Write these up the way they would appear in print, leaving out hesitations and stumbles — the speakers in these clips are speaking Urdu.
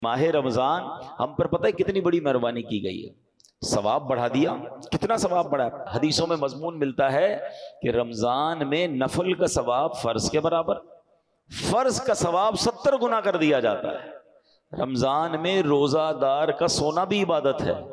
ماہ رمضان ہم پر پتہ ہے کتنی بڑی مہربانی کی گئی ہے، ثواب بڑھا دیا۔ کتنا ثواب بڑھا؟ حدیثوں میں مضمون ملتا ہے کہ رمضان میں نفل کا ثواب فرض کے برابر، فرض کا ثواب 70 گنا کر دیا جاتا ہے۔ رمضان میں روزہ دار کا سونا بھی عبادت ہے۔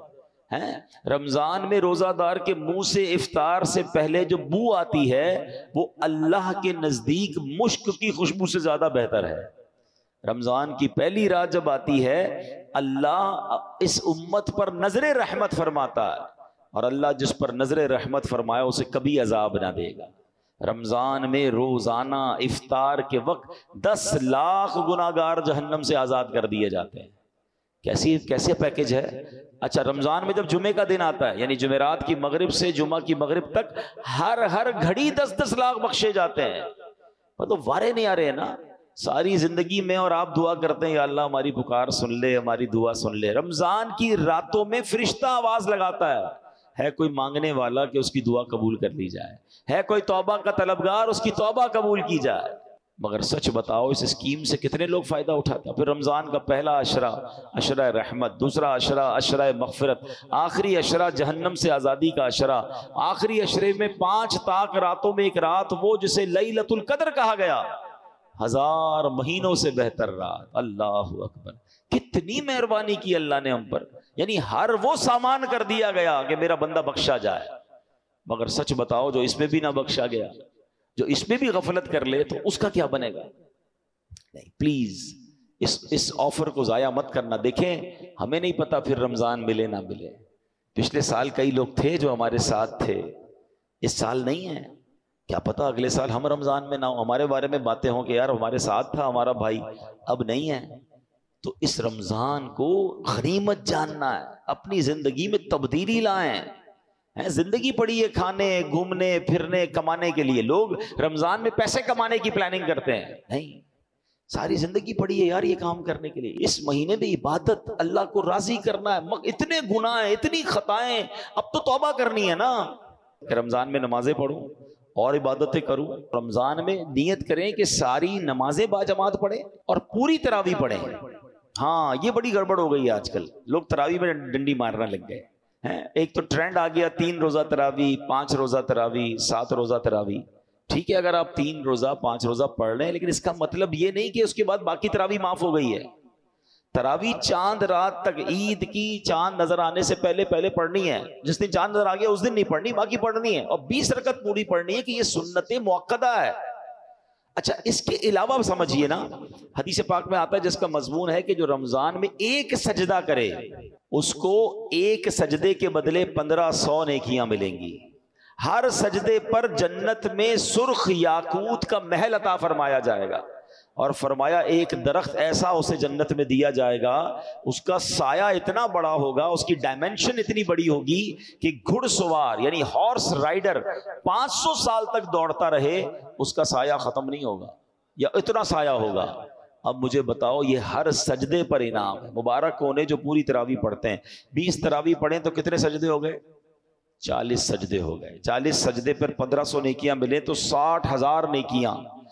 رمضان میں روزہ دار کے منہ سے افطار سے پہلے جو بو آتی ہے وہ اللہ کے نزدیک مشک کی خوشبو سے زیادہ بہتر ہے۔ رمضان کی پہلی رات جب آتی ہے اللہ اس امت پر نظر رحمت فرماتا ہے، اور اللہ جس پر نظر رحمت فرمایا اسے کبھی عذاب نہ دے گا۔ رمضان میں روزانہ افطار کے وقت 10 لاکھ گناہگار جہنم سے آزاد کر دیے جاتے ہیں۔ کیسے پیکج ہے؟ اچھا، رمضان میں جب جمعے کا دن آتا ہے، یعنی جمعرات کی مغرب سے جمعہ کی مغرب تک ہر گھڑی 10 لاکھ بخشے جاتے ہیں۔ مطلب وارے نہیں آ رہے ہیں نا ساری زندگی میں، اور آپ دعا کرتے ہیں یا اللہ ہماری پکار سن لے، ہماری دعا سن لے۔ رمضان کی راتوں میں فرشتہ آواز لگاتا ہے کوئی مانگنے والا کہ اس کی دعا قبول کر لی جائے، ہے کوئی توبہ کا طلبگار اس کی توبہ قبول کی جائے۔ مگر سچ بتاؤ اس اسکیم سے کتنے لوگ فائدہ اٹھاتے ہیں؟ پھر رمضان کا پہلا عشرہ عشرہ رحمت، دوسرا عشرہ عشرہ مغفرت، آخری عشرہ جہنم سے آزادی کا عشرہ، آخری عشرے میں 5 طاق راتوں میں ایک رات وہ جسے لیلۃ القدر کہا گیا، 1000 مہینوں سے بہتر رات۔ اللہ اکبر، کتنی مہربانی کی اللہ نے ہم پر، یعنی ہر وہ سامان کر دیا گیا کہ میرا بندہ بخشا جائے۔ مگر سچ بتاؤ جو اس میں بھی نہ بخشا گیا، جو اس میں بھی غفلت کر لے تو اس کا کیا بنے گا؟ نہیں، پلیز اس آفر کو ضائع مت کرنا۔ دیکھیں ہمیں نہیں پتا پھر رمضان ملے نہ ملے۔ پچھلے سال کئی لوگ تھے جو ہمارے ساتھ تھے، اس سال نہیں ہے، کیا پتا اگلے سال ہم رمضان میں نہ ہوں، ہمارے بارے میں باتیں ہوں کہ یار ہمارے ساتھ تھا ہمارا بھائی، اب نہیں ہے۔ تو اس رمضان کو غنیمت جاننا ہے، اپنی زندگی میں تبدیلی لائیں۔ زندگی پڑی ہے کھانے گھومنے پھرنے کمانے کے لیے، لوگ رمضان میں پیسے کمانے کی پلاننگ کرتے ہیں، نہیں، ساری زندگی پڑی ہے یار یہ کام کرنے کے لیے۔ اس مہینے میں عبادت، اللہ کو راضی کرنا ہے، اتنے گناہ ہیں، اتنی خطائیں، اب تو توبہ کرنی ہے نا کہ رمضان میں نمازیں پڑھوں اور عبادتیں کروں۔ رمضان میں نیت کریں کہ ساری نمازیں باجماعت پڑھیں اور پوری تراویح پڑھیں۔ ہاں یہ بڑی گڑبڑ ہو گئی ہے آج کل، لوگ تراویح میں ڈنڈی مارنا لگ گئے۔ ایک تو ٹرینڈ آ گیا 3 روزہ تراویح، 5 روزہ تراویح، 7 روزہ تراویح۔ ٹھیک ہے اگر آپ 3 روزہ 5 روزہ پڑھ رہے ہیں، لیکن اس کا مطلب یہ نہیں کہ اس کے بعد باقی تراویح معاف ہو گئی ہے۔ تراویح چاند رات تک، عید کی چاند نظر آنے سے پہلے پڑھنی ہے۔ جس دن چاند نظر آ گیا اس دن نہیں پڑھنی، باقی پڑھنی ہے، اور 20 رکعت پوری پڑھنی ہے کہ یہ سنت مؤکدہ ہے۔ اچھا اس کے علاوہ سمجھیے نا، حدیث پاک میں آتا ہے جس کا مضمون ہے کہ جو رمضان میں ایک سجدہ کرے اس کو ایک سجدے کے بدلے 1500 نیکیاں ملیں گی۔ ہر سجدے پر جنت میں سرخ یاقوت کا محل عطا فرمایا جائے گا، اور فرمایا ایک درخت ایسا اسے جنت میں دیا جائے گا، اس کا سایہ اتنا بڑا ہوگا، اس کی ڈائمنشن اتنی بڑی ہوگی کہ گھڑ سوار یعنی ہارس رائڈر 500 سال تک دوڑتا رہے اس کا سایہ ختم نہیں ہوگا، یا اتنا سایہ ہوگا۔ اب مجھے بتاؤ یہ ہر سجدے پر انعام ہے۔ مبارک ہونے جو پوری تراویح پڑھتے ہیں، 20 تراویح پڑھیں تو کتنے سجدے ہو گئے؟ 40 سجدے ہو گئے۔ 40 سجدے پر 1500 نیکیاں ملیں تو 60,000 نیکیاں،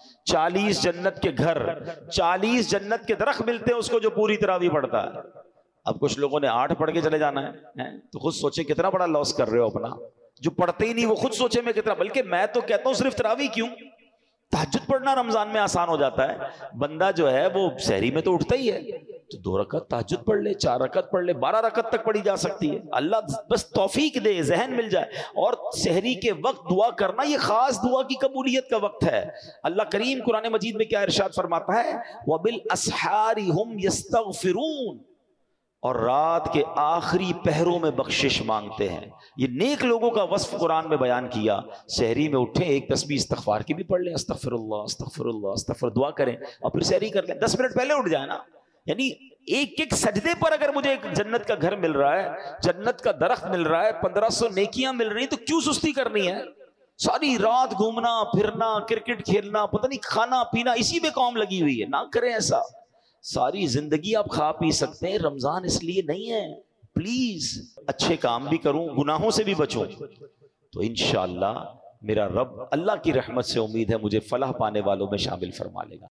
40 جنت کے گھر، 40 جنت کے درخت ملتے ہیں اس کو جو پوری تراویح پڑھتا ہے۔ اب کچھ لوگوں نے 8 پڑھ کے چلے جانا ہے تو خود سوچے کتنا بڑا لاس کر رہے ہو اپنا۔ جو پڑھتے ہی نہیں وہ خود سوچے میں کتنا، بلکہ میں تو کہتا ہوں صرف تراویح کیوں، تہجد پڑھنا رمضان میں آسان ہو جاتا ہے۔ بندہ جو ہے وہ سحری میں تو اٹھتا ہی ہے، تو 2 رکعت تہجد پڑھ لے، 4 رکعت پڑھ لے، 12 رکعت تک پڑھی جا سکتی ہے۔ اللہ بس توفیق دے، ذہن مل جائے۔ اور سحری کے وقت دعا کرنا یہ خاص دعا کی قبولیت کا وقت ہے۔ اللہ کریم قرآن مجید میں کیا ارشاد فرماتا ہے؟ وَبِالْأَسْحَارِ هُمْ يَسْتَغْفِرُونَ، اور رات کے آخری پہروں میں بخشش مانگتے ہیں۔ یہ نیک لوگوں کا وصف قرآن میں بیان کیا۔ سحری میں اٹھیں، ایک تسبیح استغفار کی بھی پڑھ لیں، استغفر اللہ استغفر اللہ استغفر، دعا کریں، اور پھر سحری کر لیں۔ 10 منٹ پہلے اٹھ جائیں نا، یعنی ایک سجدے پر اگر مجھے ایک جنت کا گھر مل رہا ہے، جنت کا درخت مل رہا ہے، 1500 نیکیاں مل رہی ہیں، تو کیوں سستی کرنی ہے؟ ساری رات گھومنا پھرنا، کرکٹ کھیلنا، پتہ نہیں کھانا پینا، اسی میں قوم لگی ہوئی ہے۔ نہ کریں ایسا۔ ساری زندگی آپ کھا پی سکتے ہیں، رمضان اس لیے نہیں ہے۔ پلیز اچھے کام بھی کروں، گناہوں سے بھی بچوں، تو انشاءاللہ میرا رب، اللہ کی رحمت سے امید ہے مجھے فلاح پانے والوں میں شامل فرما لے گا۔